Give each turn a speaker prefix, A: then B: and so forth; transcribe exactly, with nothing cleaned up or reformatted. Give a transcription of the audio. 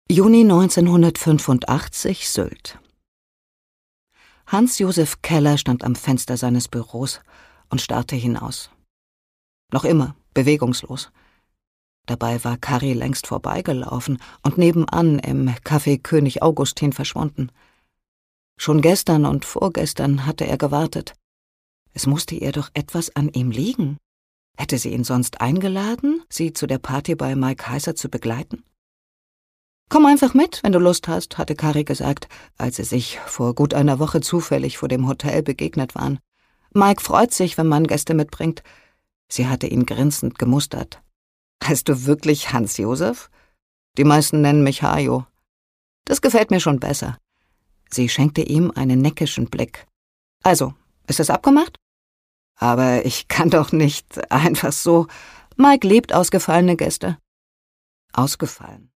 A: Juni neunzehnhundertfünfundachtzig, Sylt. Hans-Josef Keller stand am Fenster seines Büros und starrte hinaus. Noch immer bewegungslos. Dabei war Karri längst vorbeigelaufen und nebenan im Café König Augustin verschwunden. Schon gestern und vorgestern hatte er gewartet. Es musste ihr doch etwas an ihm liegen. Hätte sie ihn sonst eingeladen, sie zu der Party bei Mike Heiser zu begleiten? »Komm einfach mit, wenn du Lust hast«, hatte Karri gesagt, als sie sich vor gut einer Woche zufällig vor dem Hotel begegnet waren. »Mike freut sich, wenn man Gäste mitbringt.« Sie hatte ihn grinsend gemustert. »Heißt du wirklich Hans-Josef? Die meisten nennen mich Hajo. Das gefällt mir schon besser.« Sie schenkte ihm einen neckischen Blick. »Also, ist es abgemacht?« »Aber ich kann doch nicht einfach so. Mike liebt ausgefallene Gäste.« »Ausgefallen?